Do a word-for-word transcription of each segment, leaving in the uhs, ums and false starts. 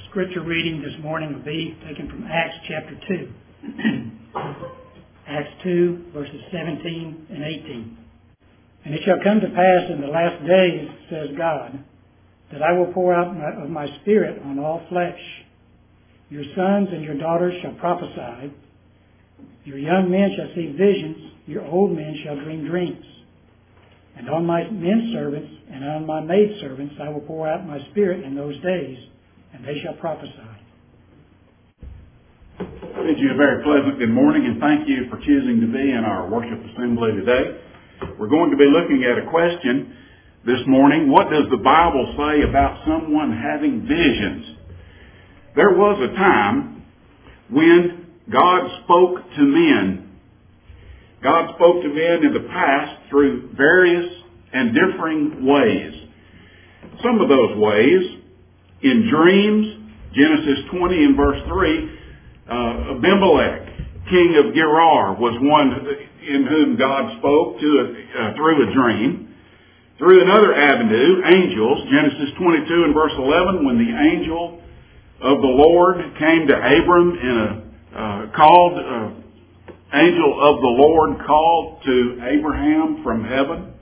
Scripture reading this morning will be taken from Acts chapter two. Acts two, verses seventeen and eighteen. And it shall come to pass in the last days, says God, that I will pour out my, of my Spirit on all flesh. Your sons and your daughters shall prophesy. Your young men shall see visions. Your old men shall dream dreams. And on my men servants and on my maid servants I will pour out my Spirit in those days, and they shall prophesy. Bid you a very pleasant good morning, and thank you for choosing to be in our worship assembly today. We're going to be looking at a question this morning. What does the Bible say about someone having visions? There was a time when God spoke to men. God spoke to men in the past through various and differing ways. Some of those ways, in dreams, Genesis twenty and verse three, uh, Abimelech, king of Gerar, was one in whom God spoke to a, uh, through a dream. Through another avenue, angels, Genesis twenty-two and verse eleven, when the angel of the Lord came to Abram in a uh, called uh, angel of the Lord called to Abraham from heaven.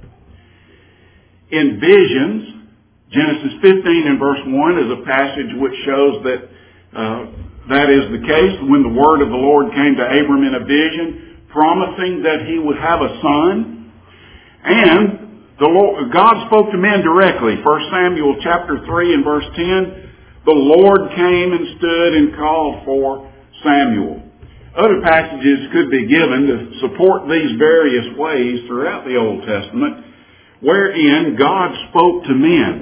In visions, Genesis fifteen and verse one is a passage which shows that uh, that is the case when the word of the Lord came to Abram in a vision, promising that he would have a son. And the Lord, God spoke to men directly. First Samuel chapter three and verse ten, the Lord came and stood and called for Samuel. Other passages could be given to support these various ways throughout the Old Testament, wherein God spoke to men.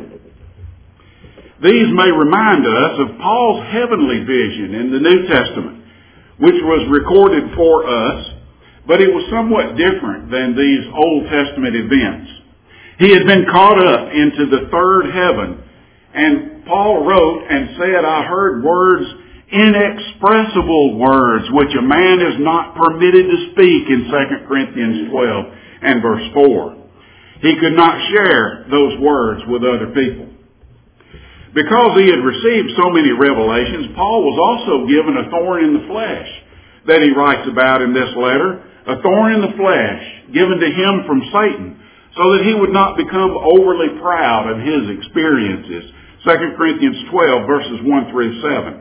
These may remind us of Paul's heavenly vision in the New Testament, which was recorded for us, but it was somewhat different than these Old Testament events. He had been caught up into the third heaven, and Paul wrote and said, I heard words, inexpressible words, which a man is not permitted to speak in Second Corinthians twelve and verse four. He could not share those words with other people. Because he had received so many revelations, Paul was also given a thorn in the flesh that he writes about in this letter. A thorn in the flesh given to him from Satan so that he would not become overly proud of his experiences. Second Corinthians twelve verses one through seven.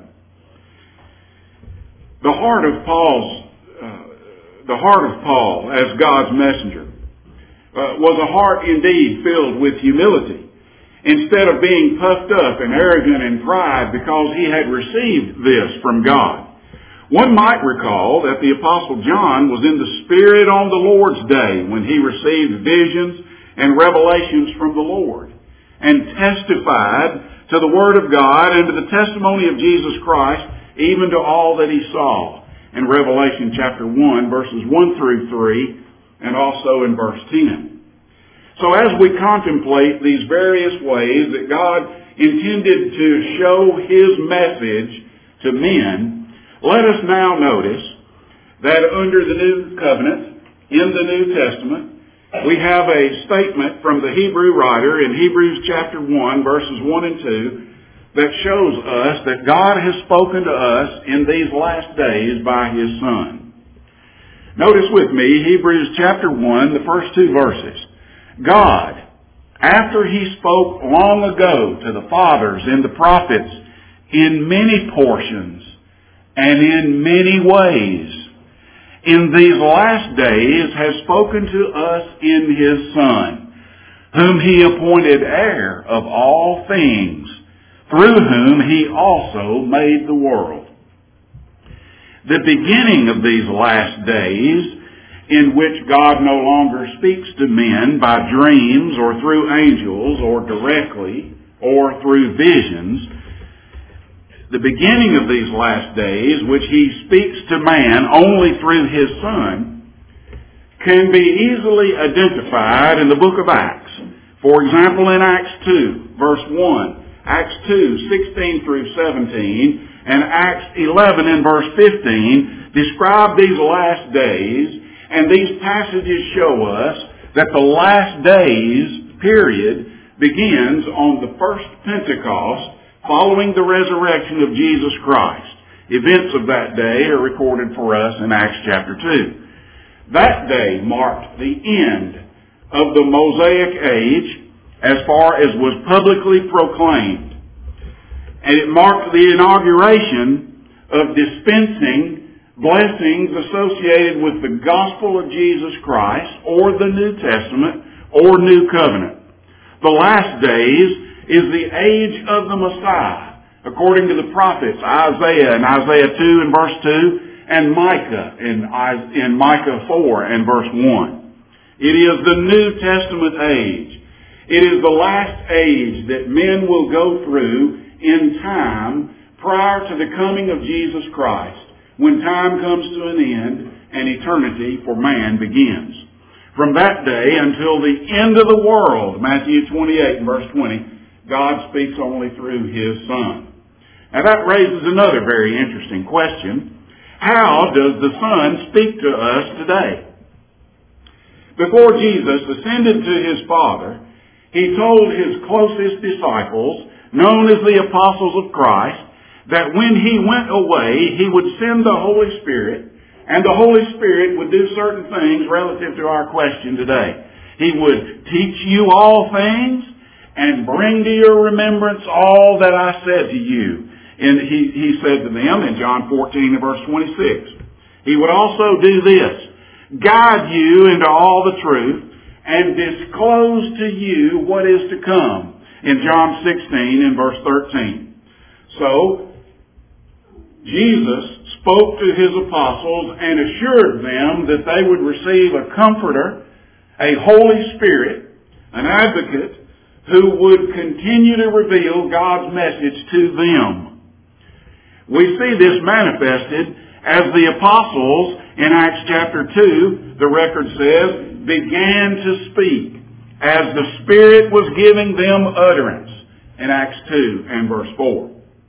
The heart of Paul's, uh, the heart of Paul as God's messenger uh, was a heart indeed filled with humility. Instead of being puffed up and arrogant in pride because he had received this from God. One might recall that the Apostle John was in the Spirit on the Lord's day when he received visions and revelations from the Lord and testified to the Word of God and to the testimony of Jesus Christ, even to all that he saw in Revelation chapter one, verses one through three, and also in verse ten. So as we contemplate these various ways that God intended to show His message to men, let us now notice that under the New Covenant, in the New Testament, we have a statement from the Hebrew writer in Hebrews chapter one, verses one and two, that shows us that God has spoken to us in these last days by His Son. Notice with me, Hebrews chapter one, the first two verses. God, after He spoke long ago to the fathers and the prophets in many portions and in many ways, in these last days has spoken to us in His Son, whom He appointed heir of all things, through whom He also made the world. The beginning of these last days, in which God no longer speaks to men by dreams or through angels or directly or through visions, the beginning of these last days, which He speaks to man only through His Son, can be easily identified in the book of Acts. For example, in Acts two, verse one, Acts two, sixteen through seventeen, and Acts eleven and verse fifteen describe these last days. And these passages show us that the last days period begins on the first Pentecost, following the resurrection of Jesus Christ. Events of that day are recorded for us in Acts chapter two. That day marked the end of the Mosaic age as far as was publicly proclaimed. And it marked the inauguration of dispensing blessings associated with the gospel of Jesus Christ or the New Testament or New Covenant. The last days is the age of the Messiah, according to the prophets Isaiah in Isaiah two and verse two, and Micah in, in Micah four and verse one. It is the New Testament age. It is the last age that men will go through in time prior to the coming of Jesus Christ, when time comes to an end and eternity for man begins. From that day until the end of the world, Matthew twenty-eight and verse twenty, God speaks only through His Son. Now that raises another very interesting question. How does the Son speak to us today? Before Jesus ascended to His Father, He told His closest disciples, known as the apostles of Christ, that when He went away, He would send the Holy Spirit, and the Holy Spirit would do certain things relative to our question today. He would teach you all things and bring to your remembrance all that I said to you. And he, he said to them in John fourteen and verse twenty-six, He would also do this, guide you into all the truth and disclose to you what is to come, in John sixteen and verse thirteen. So, Jesus spoke to His apostles and assured them that they would receive a comforter, a Holy Spirit, an advocate, who would continue to reveal God's message to them. We see this manifested as the apostles in Acts chapter two, the record says, began to speak as the Spirit was giving them utterance in Acts two and verse four.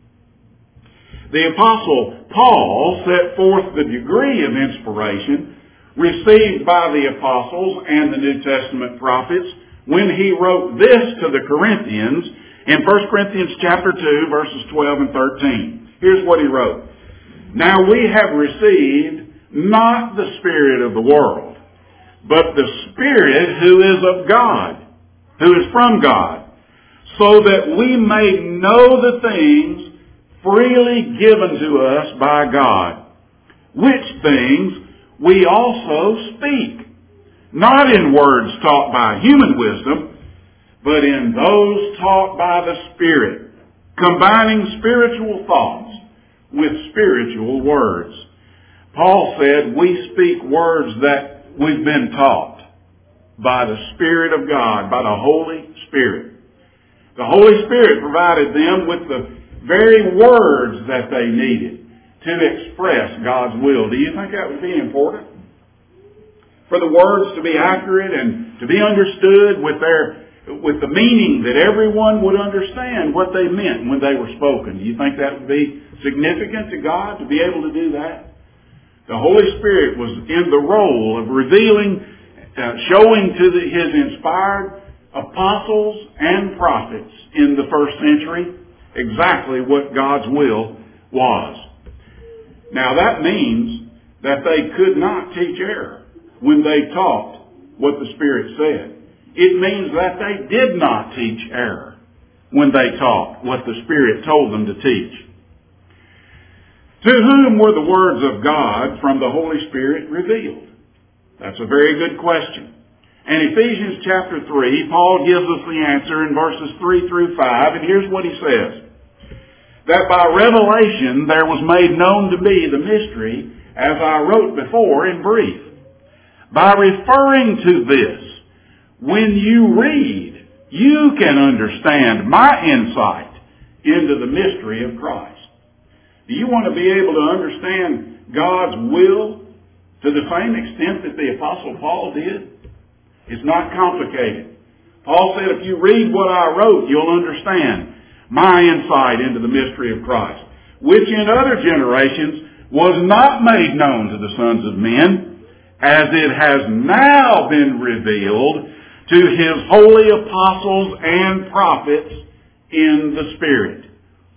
The Apostle Paul set forth the degree of inspiration received by the apostles and the New Testament prophets when he wrote this to the Corinthians in First Corinthians chapter two, verses twelve and thirteen. Here's what he wrote. Now we have received not the spirit of the world, but the Spirit who is of God, who is from God, so that we may know the things freely given to us by God, which things we also speak, not in words taught by human wisdom, but in those taught by the Spirit, combining spiritual thoughts with spiritual words. Paul said we speak words that we've been taught by the Spirit of God, by the Holy Spirit. The Holy Spirit provided them with the very words that they needed to express God's will. Do you think that would be important? For the words to be accurate and to be understood with their with the meaning that everyone would understand what they meant when they were spoken. Do you think that would be significant to God to be able to do that? The Holy Spirit was in the role of revealing, uh, showing to the, His inspired apostles and prophets in the first century exactly what God's will was. Now that means that they could not teach error when they taught what the Spirit said. It means that they did not teach error when they taught what the Spirit told them to teach. To whom were the words of God from the Holy Spirit revealed? That's a very good question. In Ephesians chapter three, Paul gives us the answer in verses three through five, and here's what he says. That by revelation there was made known to me the mystery, as I wrote before in brief. By referring to this, when you read, you can understand my insight into the mystery of Christ. Do you want to be able to understand God's will to the same extent that the Apostle Paul did? It's not complicated. Paul said, if you read what I wrote, you'll understand my insight into the mystery of Christ, which in other generations was not made known to the sons of men, as it has now been revealed to His holy apostles and prophets in the Spirit.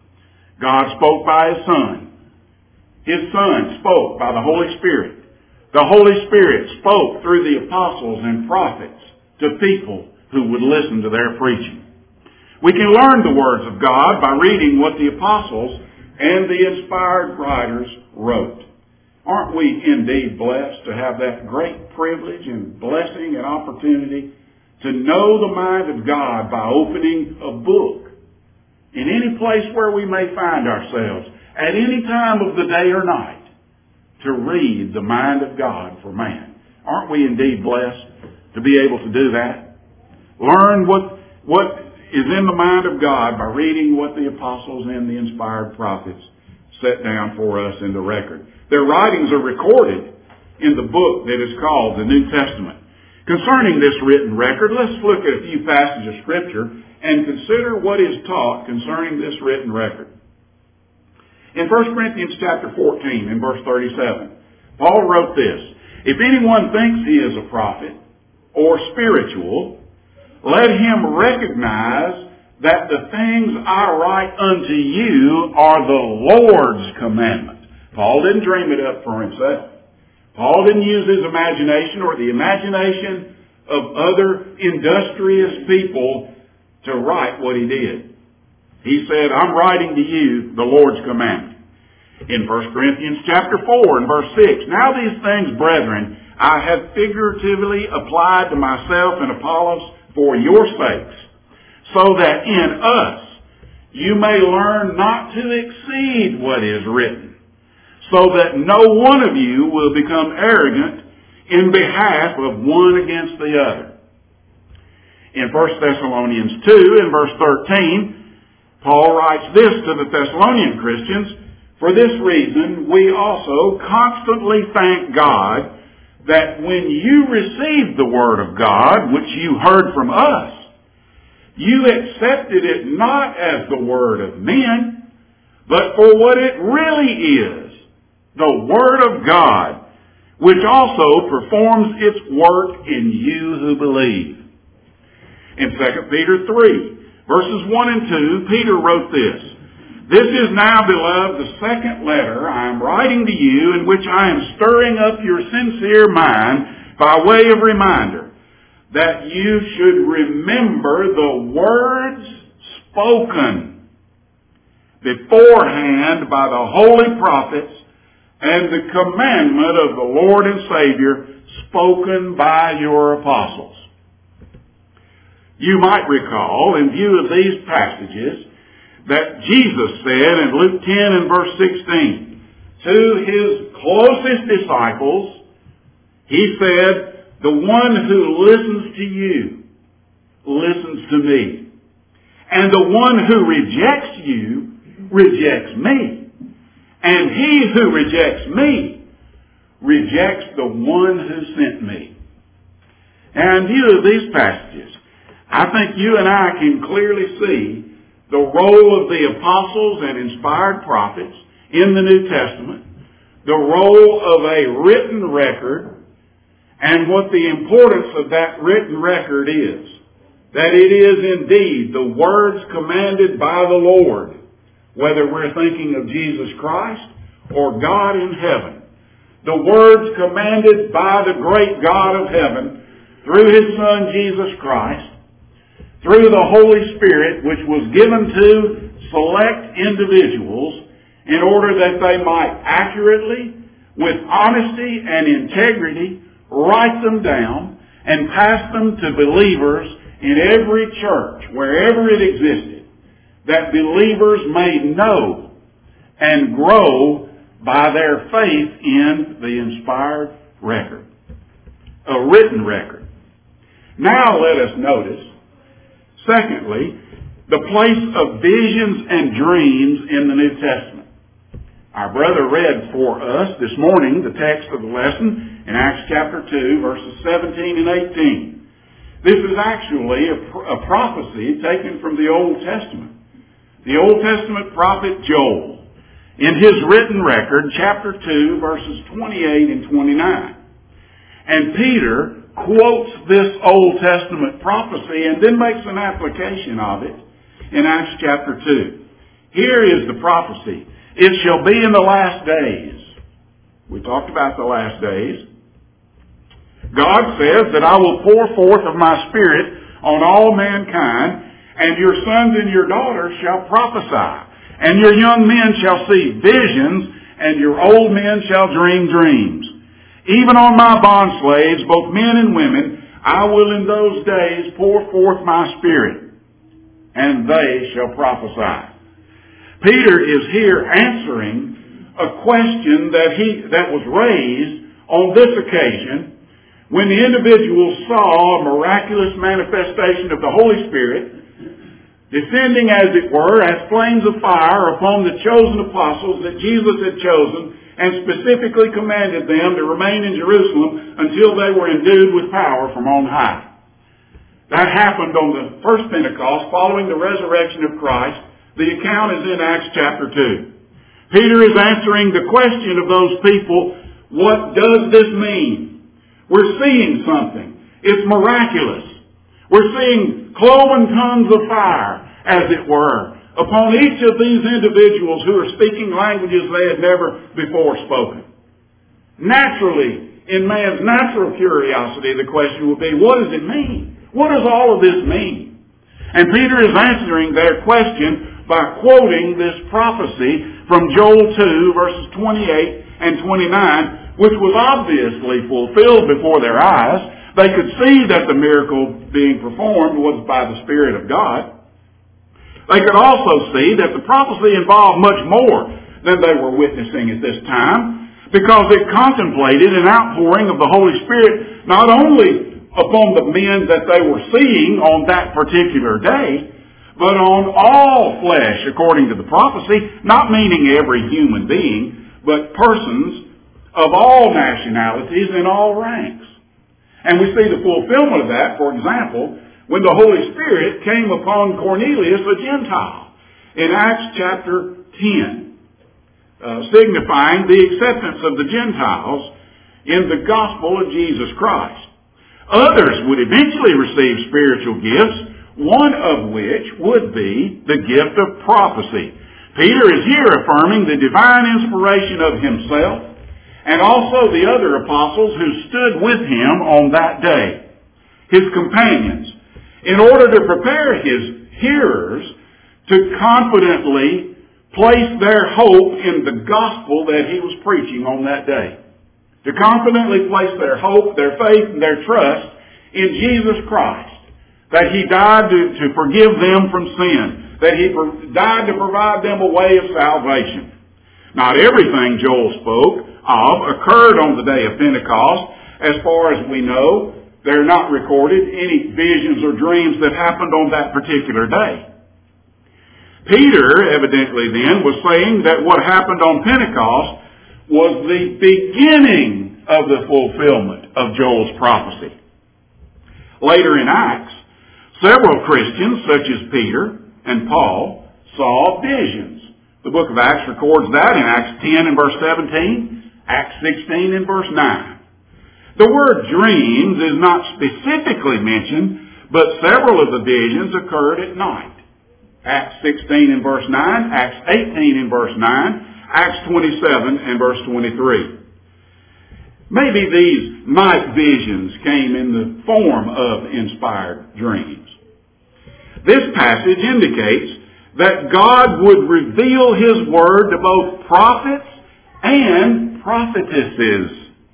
God spoke by His Son. His Son spoke by the Holy Spirit. The Holy Spirit spoke through the apostles and prophets to people who would listen to their preaching. We can learn the words of God by reading what the apostles and the inspired writers wrote. Aren't we indeed blessed to have that great privilege and blessing and opportunity to know the mind of God by opening a book in any place where we may find ourselves, at any time of the day or night, to read the mind of God for man? Aren't we indeed blessed to be able to do that? Learn what, what is in the mind of God by reading what the apostles and the inspired prophets set down for us in the record. Their writings are recorded in the book that is called the New Testament. Concerning this written record, let's look at a few passages of Scripture and consider what is taught concerning this written record. In First Corinthians chapter fourteen, in verse thirty-seven, Paul wrote this, "If anyone thinks he is a prophet or spiritual, let him recognize that the things I write unto you are the Lord's commandment." Paul didn't dream it up for himself. Paul didn't use his imagination or the imagination of other industrious people to write what he did. He said, "I'm writing to you the Lord's commandment." In First Corinthians chapter four and verse six, "Now these things, brethren, I have figuratively applied to myself and Apollos for your sakes, so that in us you may learn not to exceed what is written, so that no one of you will become arrogant in behalf of one against the other." In First Thessalonians two and verse thirteen, Paul writes this to the Thessalonian Christians, "For this reason we also constantly thank God that when you received the word of God, which you heard from us, you accepted it not as the word of men, but for what it really is, the Word of God, which also performs its work in you who believe." In Second Peter three, verses one and two, Peter wrote this, "This is now, beloved, the second letter I am writing to you, in which I am stirring up your sincere mind by way of reminder, that you should remember the words spoken beforehand by the holy prophets, and the commandment of the Lord and Savior spoken by your apostles." You might recall, in view of these passages, that Jesus said in Luke ten and verse sixteen, to his closest disciples, he said, "The one who listens to you listens to me. And the one who rejects you rejects me. And he who rejects me rejects the one who sent me." And in view of these passages, I think you and I can clearly see the role of the apostles and inspired prophets in the New Testament, the role of a written record, and what the importance of that written record is. That it is indeed the words commanded by the Lord, whether we're thinking of Jesus Christ or God in heaven. The words commanded by the great God of heaven through His Son Jesus Christ, through the Holy Spirit, which was given to select individuals in order that they might accurately, with honesty and integrity, write them down and pass them to believers in every church, wherever it existed, that believers may know and grow by their faith in the inspired record, a written record. Now let us notice, secondly, the place of visions and dreams in the New Testament. Our brother read for us this morning the text of the lesson in Acts chapter two, verses seventeen and eighteen. This is actually a, a prophecy taken from the Old Testament. The Old Testament prophet Joel, in his written record, chapter two, verses twenty-eight and twenty-nine. And Peter quotes this Old Testament prophecy and then makes an application of it in Acts chapter two. Here is the prophecy. It shall be in the last days. We talked about the last days. God says that I will pour forth of my Spirit on all mankind, and your sons and your daughters shall prophesy, and your young men shall see visions, and your old men shall dream dreams. Even on my bondslaves, both men and women, I will in those days pour forth my Spirit, and they shall prophesy. Peter is here answering a question that he that was raised on this occasion when the individuals saw a miraculous manifestation of the Holy Spirit descending, as it were, as flames of fire upon the chosen apostles that Jesus had chosen, and specifically commanded them to remain in Jerusalem until they were endued with power from on high. That happened on the first Pentecost following the resurrection of Christ. The account is in Acts chapter two. Peter is answering the question of those people, what does this mean? We're seeing something. It's miraculous. We're seeing cloven tongues of fire, as it were, upon each of these individuals who are speaking languages they had never before spoken. Naturally, in man's natural curiosity, the question will be, what does it mean? What does all of this mean? And Peter is answering their question by quoting this prophecy from Joel two, verses twenty-eight and twenty-nine, which was obviously fulfilled before their eyes. They could see that the miracle being performed was by the Spirit of God. They could also see that the prophecy involved much more than they were witnessing at this time, because it contemplated an outpouring of the Holy Spirit not only upon the men that they were seeing on that particular day, but on all flesh, according to the prophecy, not meaning every human being, but persons of all nationalities and all ranks. And we see the fulfillment of that, for example, when the Holy Spirit came upon Cornelius, a Gentile, in Acts chapter ten, uh, signifying the acceptance of the Gentiles in the gospel of Jesus Christ. Others would eventually receive spiritual gifts, one of which would be the gift of prophecy. Peter is here affirming the divine inspiration of himself and also the other apostles who stood with him on that day, his companions, in order to prepare his hearers to confidently place their hope in the gospel that he was preaching on that day. To confidently place their hope, their faith, and their trust in Jesus Christ. That he died to, to forgive them from sin. That he pro- died to provide them a way of salvation. Not everything Joel spoke of occurred on the day of Pentecost. As far as we know, they're not recorded any visions or dreams that happened on that particular day. Peter, evidently then, was saying that what happened on Pentecost was the beginning of the fulfillment of Joel's prophecy. Later in Acts, several Christians, such as Peter and Paul, saw visions. The book of Acts records that in Acts ten and verse seventeen, Acts sixteen and verse nine. The word dreams is not specifically mentioned, but several of the visions occurred at night. Acts sixteen and verse nine, Acts eighteen and verse nine, Acts twenty-seven and verse twenty-three. Maybe these night visions came in the form of inspired dreams. This passage indicates that God would reveal His Word to both prophets and prophetesses.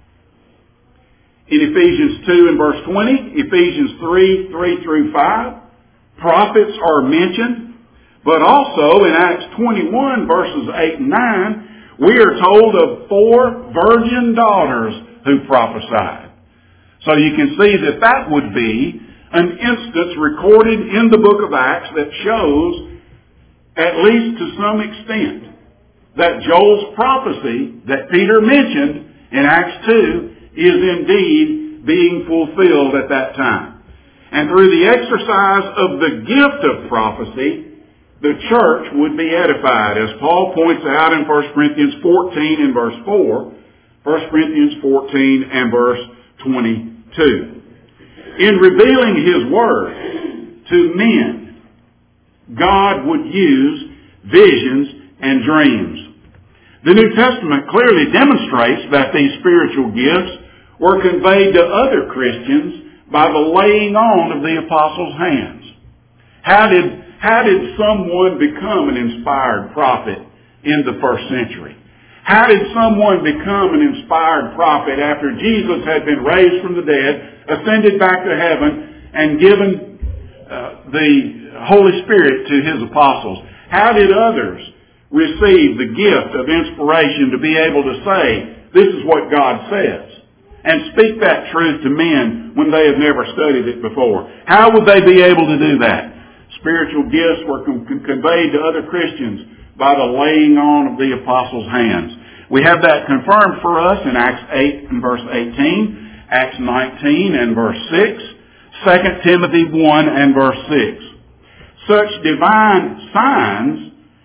In Ephesians two and verse twenty, Ephesians three, three through five, prophets are mentioned, but also in Acts twenty-one verses eight and nine, we are told of four virgin daughters who prophesied. So you can see that that would be an instance recorded in the book of Acts that shows, at least to some extent, that Joel's prophecy that Peter mentioned in Acts two is indeed being fulfilled at that time. And through the exercise of the gift of prophecy, the church would be edified, as Paul points out in First Corinthians fourteen and verse four, First Corinthians fourteen and verse twenty-two. In revealing His Word to men, God would use visions, and dreams. The New Testament clearly demonstrates that these spiritual gifts were conveyed to other Christians by the laying on of the apostles' hands. How did, how did someone become an inspired prophet in the first century? How did someone become an inspired prophet after Jesus had been raised from the dead, ascended back to heaven, and given uh, the Holy Spirit to His apostles? How did others receive the gift of inspiration to be able to say, this is what God says, and speak that truth to men when they have never studied it before? How would they be able to do that? Spiritual gifts were con- conveyed to other Christians by the laying on of the apostles' hands. We have that confirmed for us in Acts eight and verse eighteen, Acts nineteen and verse six, Second Timothy one and verse six. Such divine signs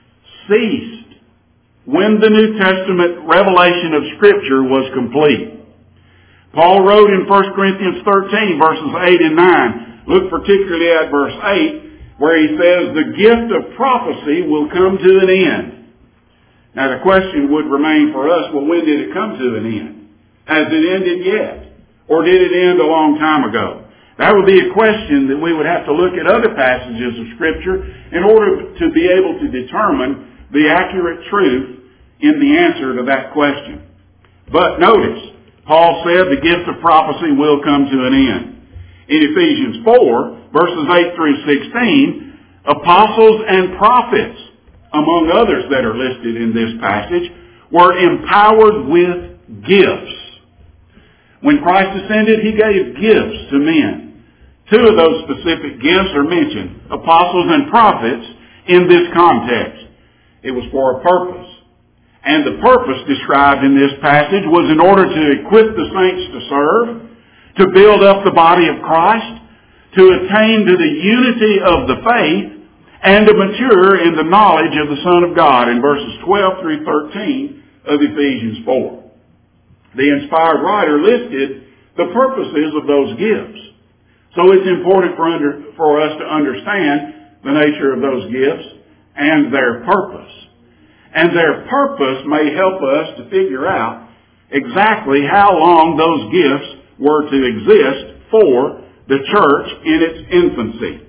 ceased when the New Testament revelation of Scripture was complete. Paul wrote in First Corinthians thirteen, verses eight and nine, look particularly at verse eight, where he says, the gift of prophecy will come to an end. Now the question would remain for us, well, when did it come to an end? Has it ended yet? Or did it end a long time ago? That would be a question that we would have to look at other passages of Scripture in order to be able to determine the accurate truth in the answer to that question. But notice, Paul said the gift of prophecy will come to an end. In Ephesians four, verses eight through sixteen, apostles and prophets, among others that are listed in this passage, were empowered with gifts. When Christ ascended, He gave gifts to men. Two of those specific gifts are mentioned, apostles and prophets, in this context. It was for a purpose. And the purpose described in this passage was in order to equip the saints to serve, to build up the body of Christ, to attain to the unity of the faith, and to mature in the knowledge of the Son of God, in verses twelve through thirteen of Ephesians four. The inspired writer listed the purposes of those gifts. So it's important for, under, for us to understand the nature of those gifts and their purpose. And their purpose may help us to figure out exactly how long those gifts were to exist for the church in its infancy.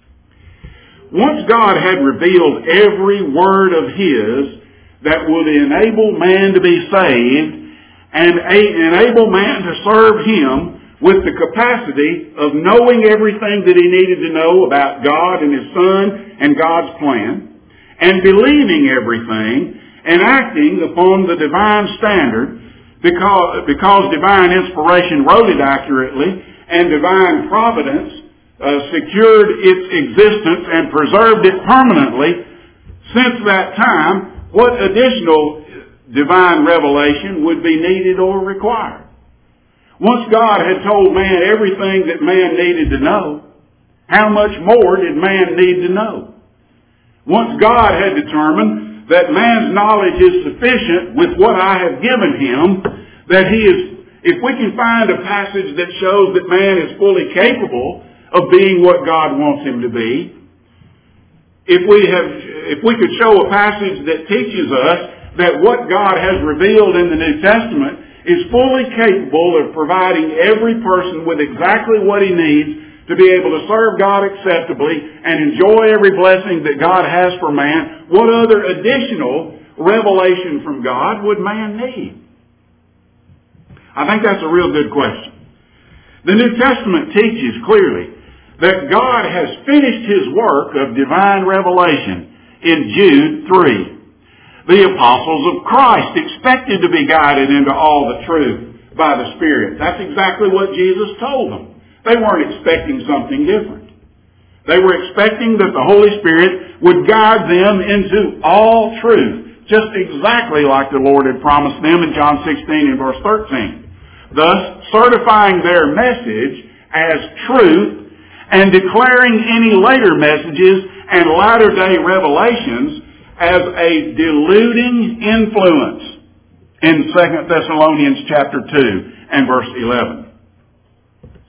Once God had revealed every word of His that would enable man to be saved and enable man to serve Him with the capacity of knowing everything that he needed to know about God and His Son and God's plan, and believing everything and acting upon the divine standard, because, because divine inspiration wrote it accurately and divine providence uh, secured its existence and preserved it permanently, since that time, what additional divine revelation would be needed or required? Once God had told man everything that man needed to know, how much more did man need to know? Once God had determined that man's knowledge is sufficient with what I have given him, that he is, if we can find a passage that shows that man is fully capable of being what God wants him to be, if we have, if we could show a passage that teaches us that what God has revealed in the New Testament is fully capable of providing every person with exactly what he needs to be able to serve God acceptably and enjoy every blessing that God has for man, what other additional revelation from God would man need? I think that's a real good question. The New Testament teaches clearly that God has finished His work of divine revelation in Jude three. The apostles of Christ expected to be guided into all the truth by the Spirit. That's exactly what Jesus told them. They weren't expecting something different. They were expecting that the Holy Spirit would guide them into all truth, just exactly like the Lord had promised them in John sixteen and verse thirteen. Thus, certifying their message as truth and declaring any later messages and latter-day revelations as a deluding influence in Second Thessalonians chapter two and verse eleven.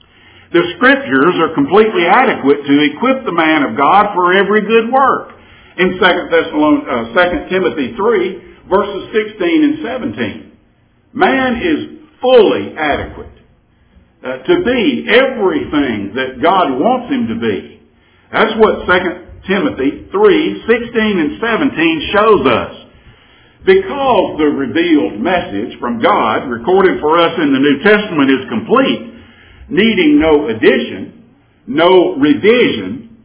The Scriptures are completely adequate to equip the man of God for every good work in Second Thessalonians, uh, Second Timothy three, verses sixteen and seventeen. Man is fully adequate uh, to be everything that God wants him to be. That's what Second Timothy three, sixteen and seventeen shows us. Because the revealed message from God recorded for us in the New Testament is complete, needing no addition, no revision,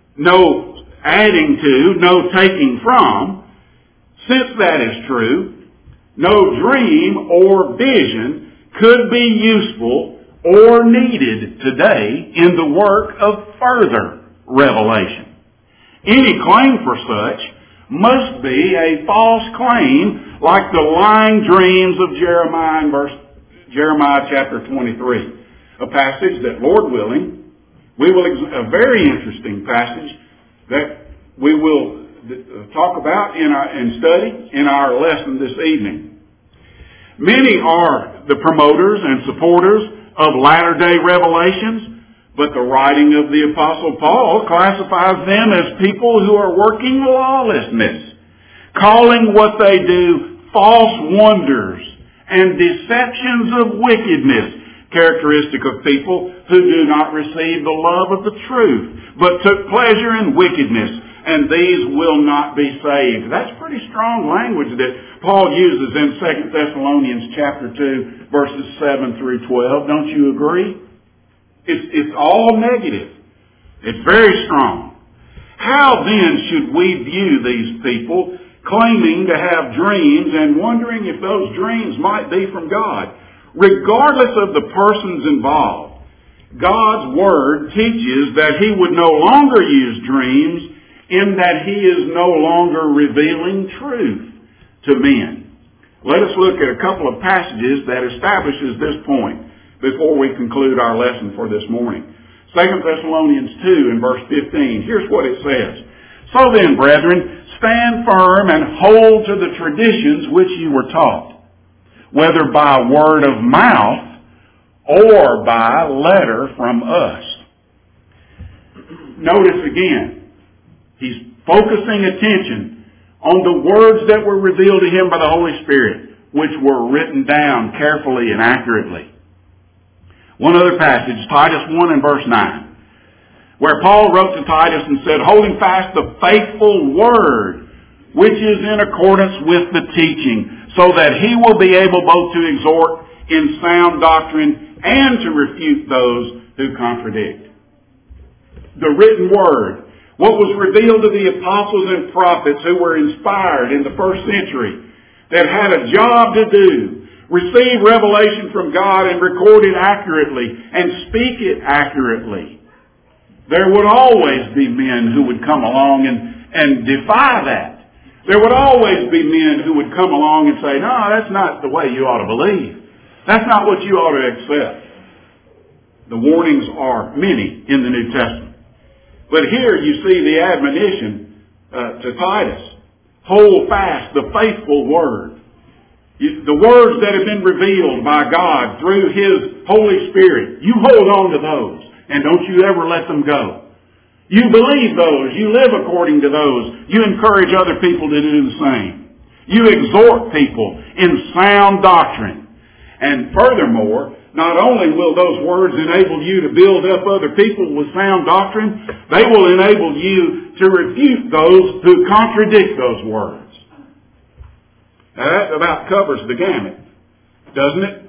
no adding to, no taking from, since that is true, no dream or vision could be useful or needed today in the work of further revelation. Any claim for such must be a false claim, like the lying dreams of Jeremiah in verse, Jeremiah chapter twenty-three. A passage that, Lord willing, we will, a very interesting passage that we will talk about in our, and study in our lesson this evening. Many are the promoters and supporters of latter-day revelations, but the writing of the Apostle Paul classifies them as people who are working lawlessness, calling what they do false wonders and deceptions of wickedness, characteristic of people who do not receive the love of the truth, but took pleasure in wickedness, and these will not be saved. That's pretty strong language that Paul uses in Second Thessalonians chapter two, verses seven through twelve. Don't you agree? It's, it's all negative. It's very strong. How then should we view these people claiming to have dreams and wondering if those dreams might be from God? Regardless of the persons involved, God's Word teaches that He would no longer use dreams, in that He is no longer revealing truth to men. Let us look at a couple of passages that establishes this point before we conclude our lesson for this morning. Second Thessalonians two and verse fifteen. Here's what it says. So then, brethren, stand firm and hold to the traditions which you were taught, whether by word of mouth or by letter from us. Notice again, he's focusing attention on the words that were revealed to him by the Holy Spirit, which were written down carefully and accurately. One other passage, Titus one and verse nine, where Paul wrote to Titus and said, holding fast the faithful word, which is in accordance with the teaching, so that he will be able both to exhort in sound doctrine and to refute those who contradict. The written word, what was revealed to the apostles and prophets who were inspired in the first century, that had a job to do, receive revelation from God and record it accurately and speak it accurately. There would always be men who would come along and, and defy that. There would always be men who would come along and say, no, that's not the way you ought to believe. That's not what you ought to accept. The warnings are many in the New Testament. But here you see the admonition uh, to Titus. Hold fast the faithful word. You, the words that have been revealed by God through His Holy Spirit, you hold on to those and don't you ever let them go. You believe those. You live according to those. You encourage other people to do the same. You exhort people in sound doctrine. And furthermore, not only will those words enable you to build up other people with sound doctrine, they will enable you to refute those who contradict those words. Now that about covers the gamut, doesn't it?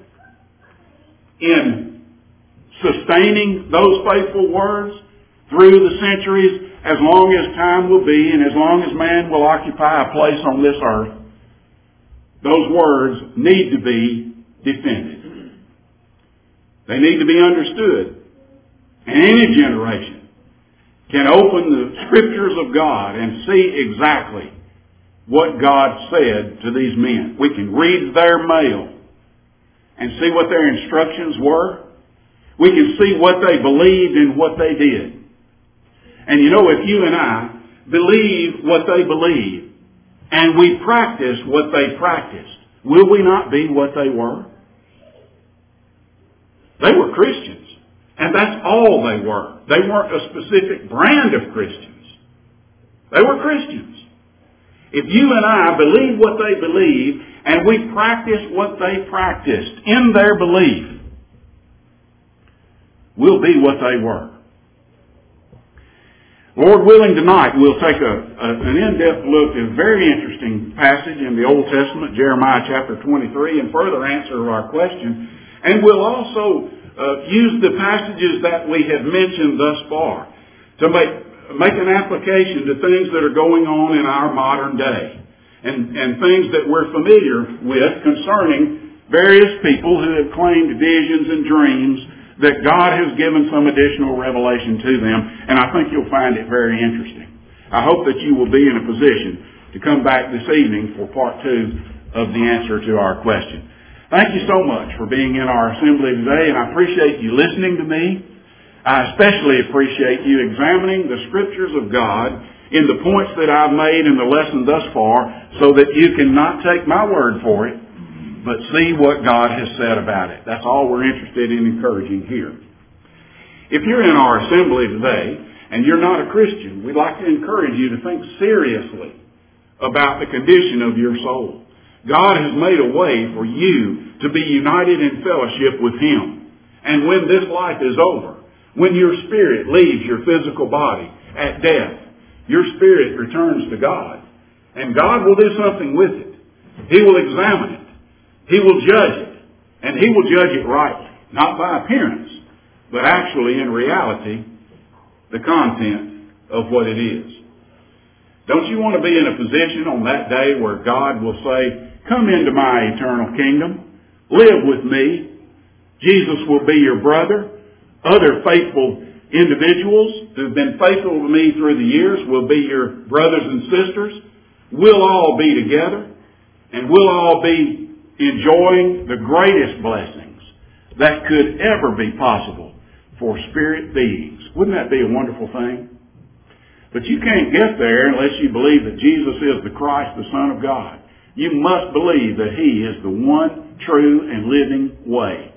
In sustaining those faithful words through the centuries, as long as time will be and as long as man will occupy a place on this earth, those words need to be defended. They need to be understood. And any generation can open the Scriptures of God and see exactly what God said to these men. We can read their mail and see what their instructions were. We can see what they believed and what they did. And you know, if you and I believe what they believe and we practice what they practiced, will we not be what they were? They were Christians. And that's all they were. They weren't a specific brand of Christians. They were Christians. If you and I believe what they believe and we practice what they practiced in their belief, we'll be what they were. Lord willing, tonight we'll take a, a, an in-depth look at a very interesting passage in the Old Testament, Jeremiah chapter twenty-three, and further answer our question. And we'll also uh, use the passages that we have mentioned thus far to make, make an application to things that are going on in our modern day and, and things that we're familiar with concerning various people who have claimed visions and dreams that God has given some additional revelation to them, and I think you'll find it very interesting. I hope that you will be in a position to come back this evening for part two of the answer to our question. Thank you so much for being in our assembly today, and I appreciate you listening to me. I especially appreciate you examining the Scriptures of God in the points that I've made in the lesson thus far, so that you can not take my word for it, but see what God has said about it. That's all we're interested in encouraging here. If you're in our assembly today and you're not a Christian, we'd like to encourage you to think seriously about the condition of your soul. God has made a way for you to be united in fellowship with Him. And when this life is over, when your spirit leaves your physical body at death, your spirit returns to God. And God will do something with it. He will examine it. He will judge it, and He will judge it rightly, not by appearance, but actually in reality, the content of what it is. Don't you want to be in a position on that day where God will say, come into my eternal kingdom, live with me, Jesus will be your brother, other faithful individuals who have been faithful to me through the years will be your brothers and sisters, we'll all be together, and we'll all be enjoying the greatest blessings that could ever be possible for spirit beings. Wouldn't that be a wonderful thing? But you can't get there unless you believe that Jesus is the Christ, the Son of God. You must believe that He is the one true and living way.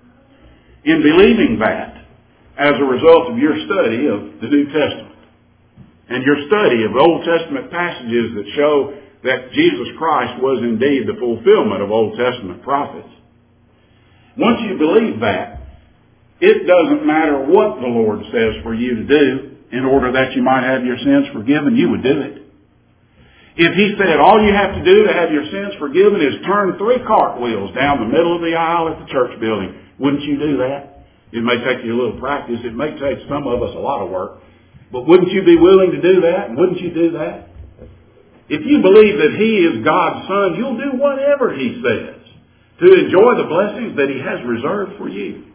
In believing that, as a result of your study of the New Testament and your study of Old Testament passages that show that Jesus Christ was indeed the fulfillment of Old Testament prophets. Once you believe that, it doesn't matter what the Lord says for you to do in order that you might have your sins forgiven, you would do it. If He said all you have to do to have your sins forgiven is turn three cartwheels down the middle of the aisle at the church building, wouldn't you do that? It may take you a little practice. It may take some of us a lot of work. But wouldn't you be willing to do that? Wouldn't you do that? If you believe that He is God's Son, you'll do whatever He says to enjoy the blessings that He has reserved for you.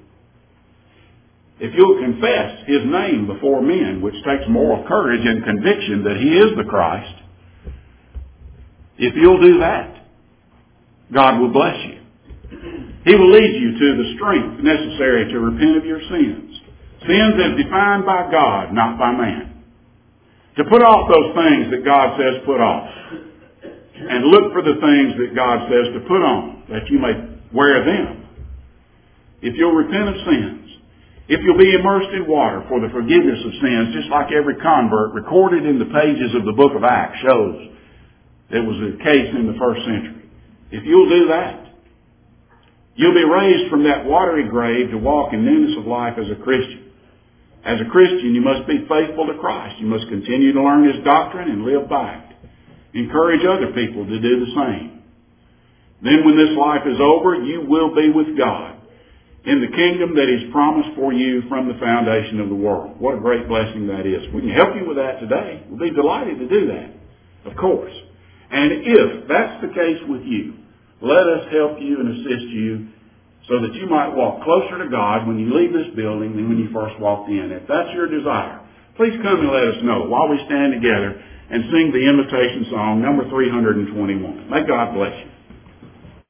If you'll confess His name before men, which takes moral courage and conviction that He is the Christ, if you'll do that, God will bless you. He will lead you to the strength necessary to repent of your sins. Sins as defined by God, not by man. To put off those things that God says put off. And look for the things that God says to put on, that you may wear them. If you'll repent of sins, if you'll be immersed in water for the forgiveness of sins, just like every convert recorded in the pages of the book of Acts shows it was the case in the first century. If you'll do that, you'll be raised from that watery grave to walk in newness of life as a Christian. As a Christian, you must be faithful to Christ. You must continue to learn His doctrine and live by it. Encourage other people to do the same. Then when this life is over, you will be with God in the kingdom that He's promised for you from the foundation of the world. What a great blessing that is. We can help you with that today. We'll be delighted to do that, of course. And if that's the case with you, let us help you and assist you so that you might walk closer to God when you leave this building than when you first walked in. If that's your desire, please come and let us know while we stand together and sing the invitation song, number three hundred twenty-one. May God bless you.